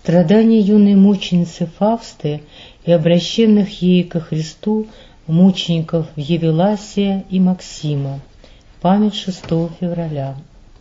Страдания юной мученицы Фавсты и обращенных ей ко Христу мучеников Евеласия и Максима. Память 6 февраля.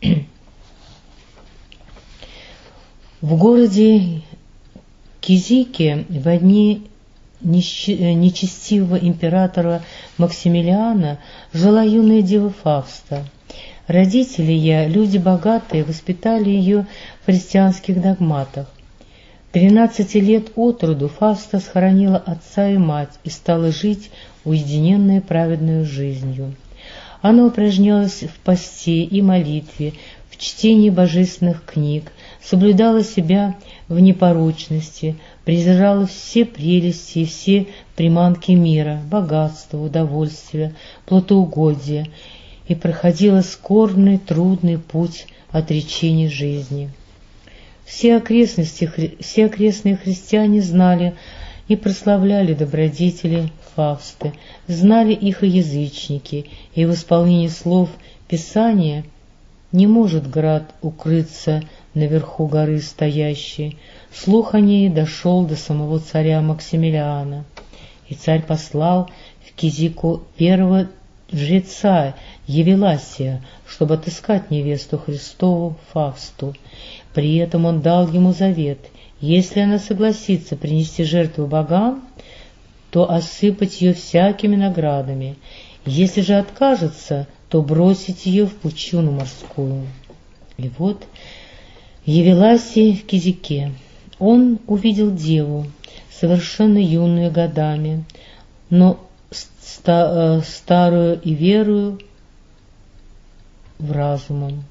В городе Кизике во дни нечестивого императора Максимилиана жила юная дева Фавста. Родители ее, люди богатые, воспитали ее в христианских догматах. 13 лет от роду Фавста схоронила отца и мать и стала жить уединенной праведной жизнью. Она упражнялась в посте и молитве, в чтении божественных книг, соблюдала себя в непорочности, презирала все прелести и все приманки мира, богатства, удовольствия, плотоугодия, и проходила скорбный, трудный путь отречения жизни. Все окрестные христиане знали и прославляли добродетели Фавсты, знали их и язычники, и в исполнении слов Писания «Не может град укрыться наверху горы стоящей», слух о ней дошел до самого царя Максимилиана, и царь послал в Кизику первого жреца Евеласия, чтобы отыскать невесту Христову Фавсту. При этом он дал ему завет: если она согласится принести жертву богам, то осыпать ее всякими наградами, если же откажется, то бросить ее в пучину морскую. И вот Евеласий в Кизике. Он увидел деву, совершенно юную годами, но старую и верую в разумом.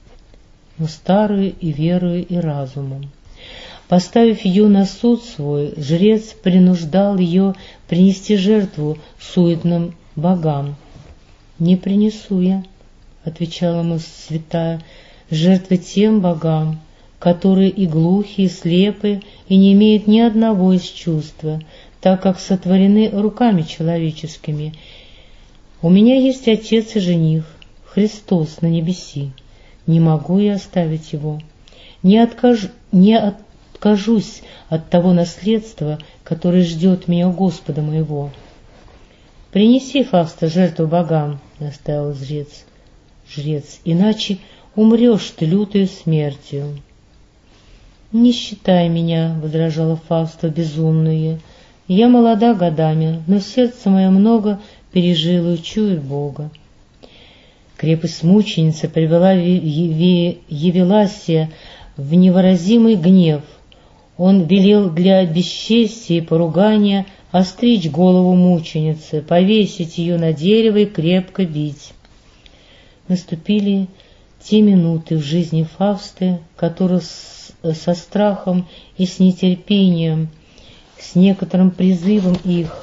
Поставив ее на суд свой, жрец принуждал ее принести жертву суетным богам. «Не принесу я», — отвечала ему святая, — «жертвы тем богам, которые и глухие, и слепые, и не имеют ни одного из чувства, так как сотворены руками человеческими. У меня есть отец и жених, Христос на небеси. Не могу я оставить его. Не откажусь от того наследства, которое ждет меня у Господа моего». «Принеси, Фавста, жертву богам», — наставил жрец, — «иначе умрешь ты лютою смертью». «Не считай меня», — возражала Фавста безумная, — «я молода годами, но сердце мое много пережило и чует Бога». Крепость мученицы привела Евеласия в невыразимый гнев. Он велел для бесчестия и поругания остричь голову мученицы, повесить ее на дерево и крепко бить. Наступили те минуты в жизни Фавсты, которые со страхом и с нетерпением, с некоторым призывом их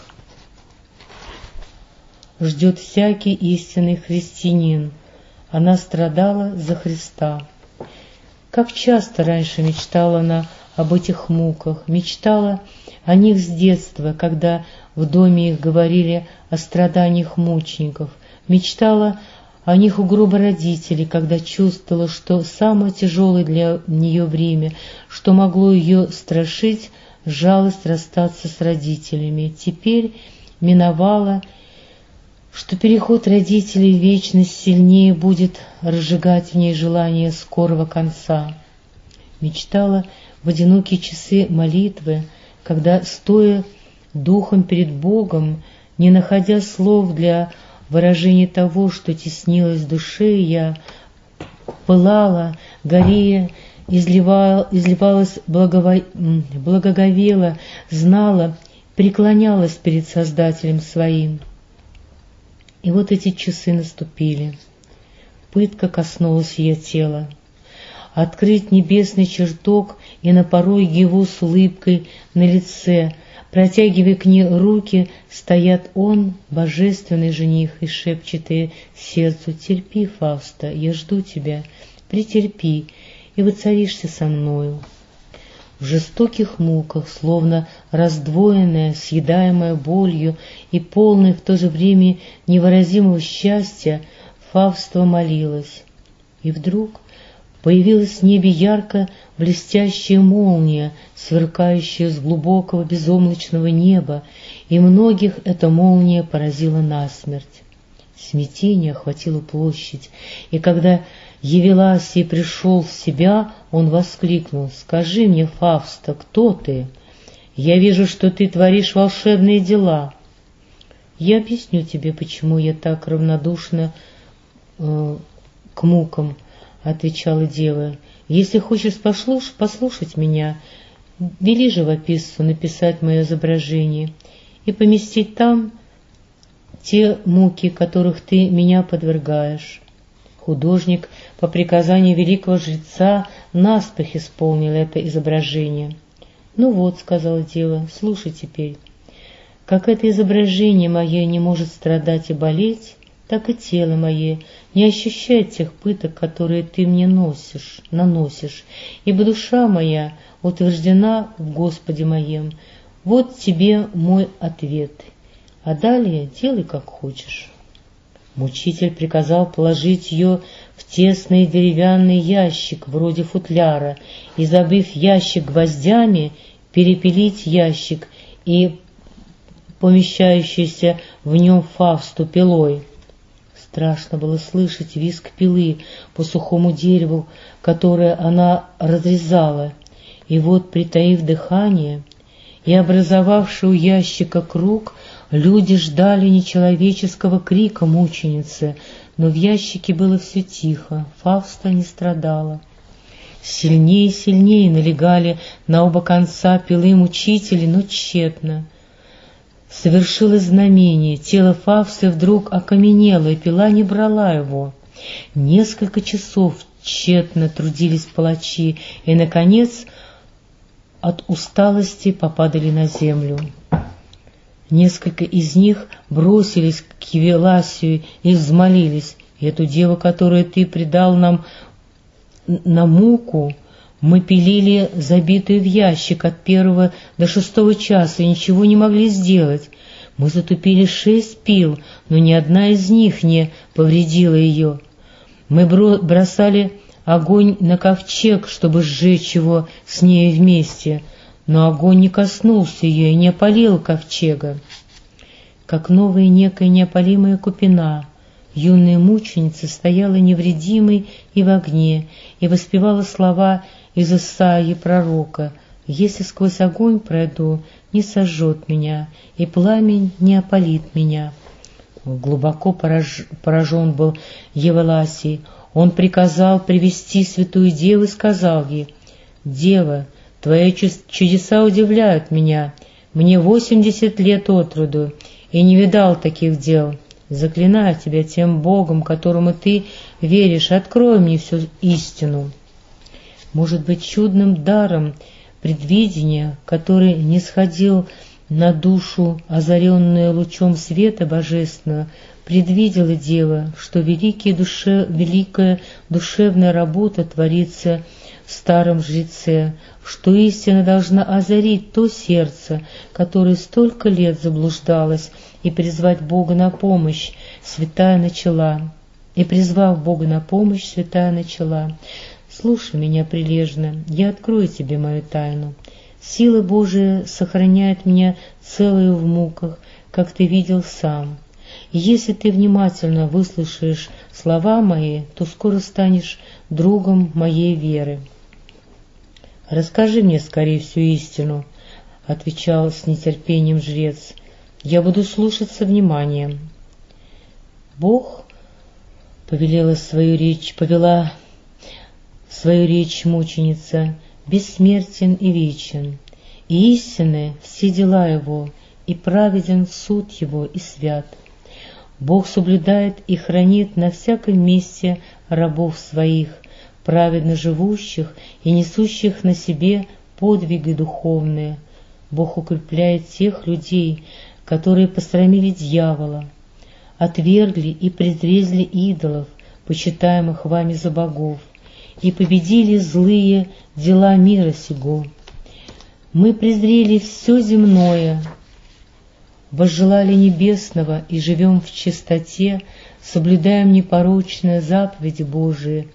ждет всякий истинный христианин. Она страдала за Христа. Как часто раньше мечтала она об этих муках, мечтала о них с детства, когда в доме их говорили о страданиях мучеников, мечтала о них у гроба родителей, когда чувствовала, что самое тяжелое для нее время, что могло ее страшить, жалость расстаться с родителями. Теперь миновала, что переход родителей в вечность сильнее будет разжигать в ней желание скорого конца. Мечтала в одинокие часы молитвы, когда, стоя духом перед Богом, не находя слов для выражения того, что теснилось в душе, я пылала, горея, изливалась, благоговела, знала, преклонялась перед Создателем своим. И вот эти часы наступили. Пытка коснулась ее тела. Открыть небесный чертог и напорой его с улыбкой на лице, протягивая к ней руки, стоят он, божественный жених, и шепчет ей сердцу: «Терпи, Фавста, я жду тебя, претерпи, и воцаришься со мною». В жестоких муках, словно раздвоенная, съедаемая болью и полная в то же время невыразимого счастья, Фавста молилась. И вдруг появилась в небе ярко блестящая молния, сверкающая с глубокого безоблачного неба, и многих эта молния поразила насмерть. Смятение охватило площадь, и когда Евеласий пришел в себя, он воскликнул: «Скажи мне, Фавста, кто ты? Я вижу, что ты творишь волшебные дела». «Я объясню тебе, почему я так равнодушна к мукам», — отвечала дева. «Если хочешь послушать меня, вели живописцу написать мое изображение и поместить там те муки, которых ты меня подвергаешь». Художник по приказанию великого жреца наспех исполнил это изображение. «Ну вот», — сказала дева, — «слушай теперь. Как это изображение мое не может страдать и болеть, так и тело мое не ощущает тех пыток, которые ты мне наносишь, ибо душа моя утверждена в Господе моем. Вот тебе мой ответ, а далее делай как хочешь». Мучитель приказал положить ее в тесный деревянный ящик, вроде футляра, и, забыв ящик гвоздями, перепилить ящик и помещающийся в нем Фавсту пилой. Страшно было слышать визг пилы по сухому дереву, которое она разрезала, и вот, притаив дыхание и образовавший у ящика круг, люди ждали нечеловеческого крика мученицы, но в ящике было все тихо, Фавста не страдала. Сильнее и сильнее налегали на оба конца пилы мучители, но тщетно. Совершилось знамение, тело Фавсты вдруг окаменело, и пила не брала его. Несколько часов тщетно трудились палачи, и, наконец, от усталости попадали на землю. Несколько из них бросились к Евеласию и взмолились: «Эту деву, которую ты предал нам на муку, мы пилили, забитую в ящик, от 1 до 6 часа, и ничего не могли сделать. Мы затупили 6 пил, но ни одна из них не повредила ее. Мы бросали огонь на ковчег, чтобы сжечь его с ней вместе, но огонь не коснулся ее и не опалил ковчега». Как новая некая неопалимая купина, юная мученица стояла невредимой и в огне, и воспевала слова из Исаии пророка: «Если сквозь огонь пройду, не сожжет меня, и пламень не опалит меня». Глубоко поражен был Евеласий. Он приказал привести святую деву и сказал ей: «Дева, твои чудеса удивляют меня. Мне 80 лет от роду, и не видал таких дел. Заклинаю тебя тем Богом, которому ты веришь, открой мне всю истину». Может быть, чудным даром предвидения, который нисходил на душу, озаренную лучом света божественного, предвидела дева, что великая душевная работа творится в старом жреце, что истина должна озарить то сердце, которое столько лет заблуждалось, и призвать Бога на помощь, святая начала. И, призвав Бога на помощь, святая начала: «Слушай меня прилежно, я открою тебе мою тайну. Сила Божия сохраняет меня целую в муках, как ты видел сам. И если ты внимательно выслушаешь слова мои, то скоро станешь другом моей веры». «Расскажи мне скорее всю истину», — отвечал с нетерпением жрец. «Я буду слушать со вниманием». Бог повела свою речь мученица: «Бессмертен и вечен, и истинны все дела его, и праведен суд его, и свят. Бог соблюдает и хранит на всяком месте рабов своих, праведно живущих и несущих на себе подвиги духовные. Бог укрепляет тех людей, которые посрамили дьявола, отвергли и презрели идолов, почитаемых вами за богов, и победили злые дела мира сего. Мы презрели все земное, возжелали небесного и живем в чистоте, соблюдаем непорочные заповеди Божии,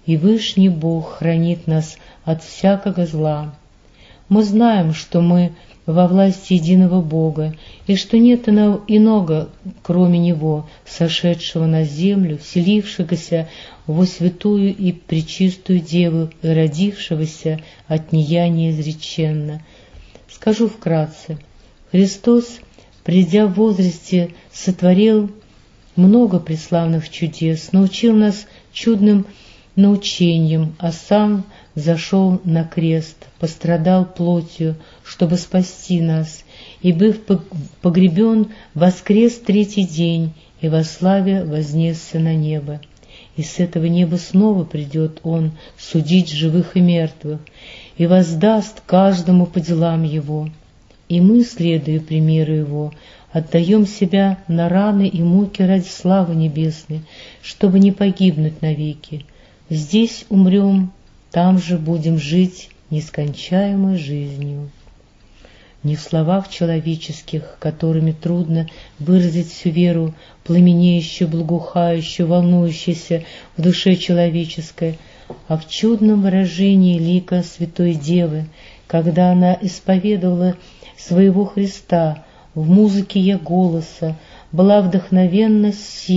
и Вышний Бог хранит нас от всякого зла. Мы знаем, что мы во власти единого Бога, и что нет иного, кроме Него, сошедшего на землю, вселившегося во святую и пречистую Деву и родившегося от нея неизреченно. Скажу вкратце. Христос, придя в возрасте, сотворил много преславных чудес, научил нас чудным научением, а сам зашел на крест, пострадал плотью, чтобы спасти нас, и, быв погребен, воскрес третий день, и во славе вознесся на небо. И с этого неба снова придет Он судить живых и мертвых, и воздаст каждому по делам его. И мы, следуя примеру Его, отдаем себя на раны и муки ради славы небесной, чтобы не погибнуть навеки. Здесь умрем, там же будем жить нескончаемой жизнью. Не в словах человеческих, которыми трудно выразить всю веру, пламенеющую, благоухающую, волнующуюся в душе человеческой, а в чудном выражении лика Святой Девы, когда она исповедовала своего Христа, в музыке ее голоса была вдохновенная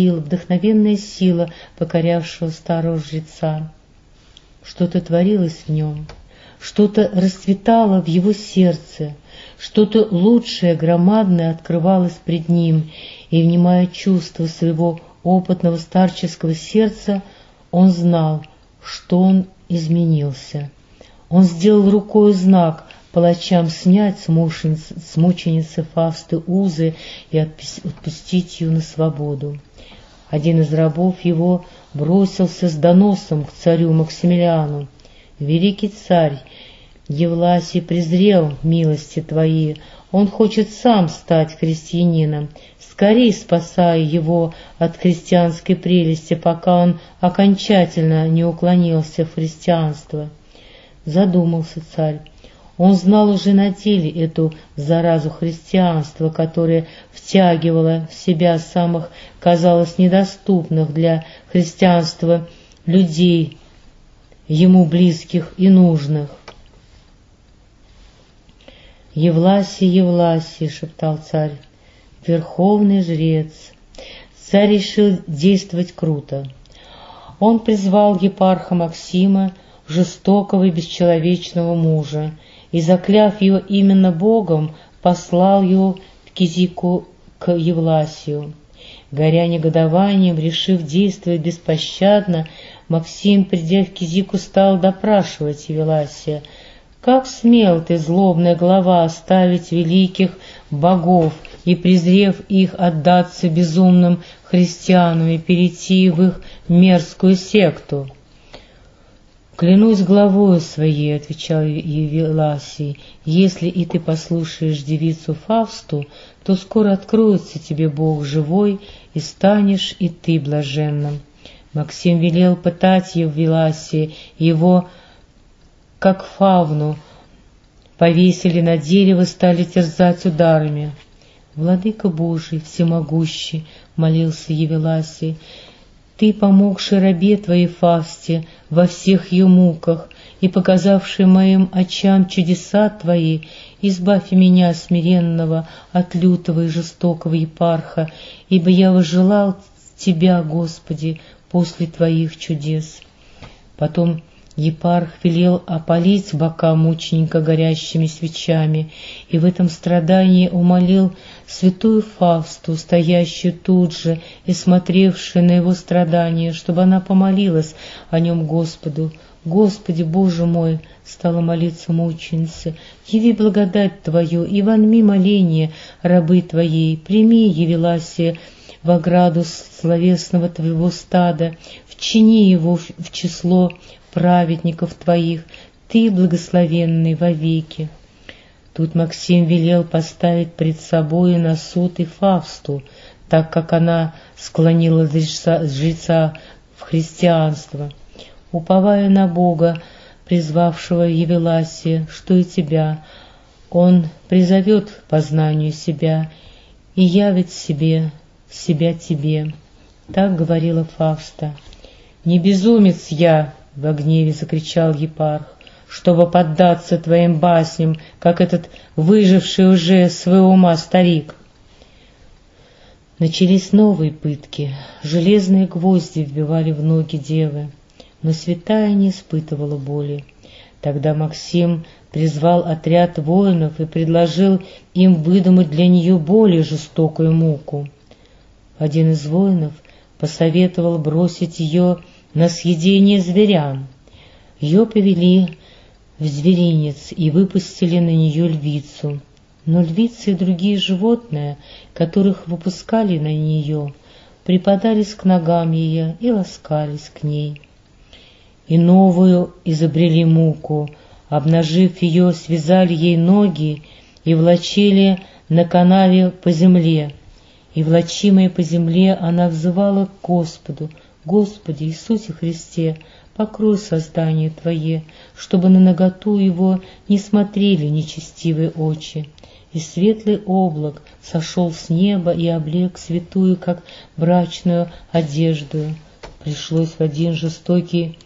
сила, покорявшего старого жреца. Что-то творилось в нем, что-то расцветало в его сердце, что-то лучшее, громадное открывалось пред ним, и, внимая чувства своего опытного старческого сердца, он знал, что он изменился. Он сделал рукой знак палачам снять с мученицы Фавсты узы и отпустить ее на свободу. Один из рабов его бросился с доносом к царю Максимилиану. «Великий царь, Евласий презрел милости твои, он хочет сам стать христианином. Скорей спасай его от христианской прелести, пока он окончательно не уклонился в христианство». Задумался царь. Он знал уже на деле эту заразу христианства, которая втягивала в себя самых, казалось, недоступных для христианства людей, ему близких и нужных. «Евласий, Евласий!» — шептал царь, — «верховный жрец». Царь решил действовать круто. Он призвал епарха Максима, жестокого и бесчеловечного мужа, и, закляв его именно Богом, послал его в Кизику к Евласию. Горя негодованием, решив действовать беспощадно, Максим, придя в Кизику, стал допрашивать Евласия: «Как смел ты, злобная глава, оставить великих богов и, презрев их, отдаться безумным христианам и перейти в их мерзкую секту?» «Клянусь главою своей, — отвечал Евласий, — если и ты послушаешь девицу Фавсту, то скоро откроется тебе Бог живой, и станешь и ты блаженным». Максим велел пытать Евласия, его, как фавну, повесили на дерево, стали терзать ударами. «Владыка Божий, всемогущий, — молился Евласий, — ты, помогший рабе твоей Фавсте во всех ее муках и показавший моим очам чудеса твои, избавь меня, смиренного, от лютого и жестокого епарха, ибо я возжелал тебя, Господи, после твоих чудес». Потом епарх велел опалить бока мученика горящими свечами, и в этом страдании умолил святую Фавсту, стоящую тут же и смотревшую на его страдания, чтобы она помолилась о нем Господу. «Господи, Боже мой, — стала молиться мученица, — яви благодать Твою и вонми моление рабы Твоей, прими Евласия в ограду словесного Твоего стада, вчини его в число праведников Твоих, Ты благословенный вовеки». Тут Максим велел поставить пред собою на суд и Фавсту, так как она склонила жреца в христианство. Уповая на Бога, призвавшего Евласия, что и тебя, он призовет к познанию себя и явит себя тебе. Так говорила Фавста. «Не безумец я, — во гневе закричал епарх, — чтобы поддаться твоим басням, как этот выживший уже своего ума старик. Начались новые пытки, железные гвозди вбивали в ноги девы, но святая не испытывала боли. Тогда Максим призвал отряд воинов и предложил им выдумать для нее более жестокую муку. Один из воинов посоветовал бросить ее на съедение зверям. Ее повели в зверинец и выпустили на нее львицу. Но львицы и другие животные, которых выпускали на нее, припадались к ногам ее и ласкались к ней. И новую изобрели муку, обнажив ее, связали ей ноги и влачили на канаве по земле. И, влачимая по земле, она взывала к Господу: «Господи Иисусе Христе, покрой создание Твое, чтобы на наготу его не смотрели нечестивые очи». И светлый облак сошел с неба и облег святую, как брачную одежду. Пришел один жестокий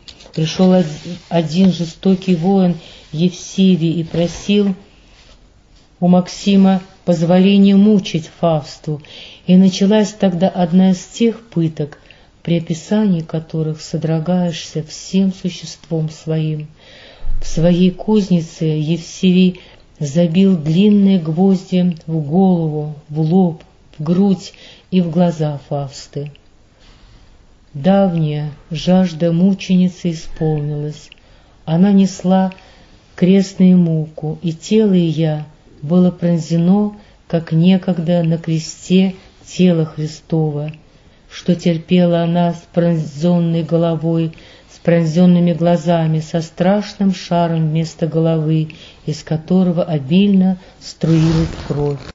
воин Евсевий и просил у Максима позволения мучить Фавсту, и началась тогда одна из тех пыток, при описании которых содрогаешься всем существом своим. В своей кузнице Евсевий забил длинные гвозди в голову, в лоб, в грудь и в глаза Фавсты. Давняя жажда мученицы исполнилась. Она несла крестную муку, и тело ее было пронзено, как некогда на кресте тело Христово, что терпела она с пронзенной головой, с пронзенными глазами, со страшным шаром вместо головы, из которого обильно струилась кровь.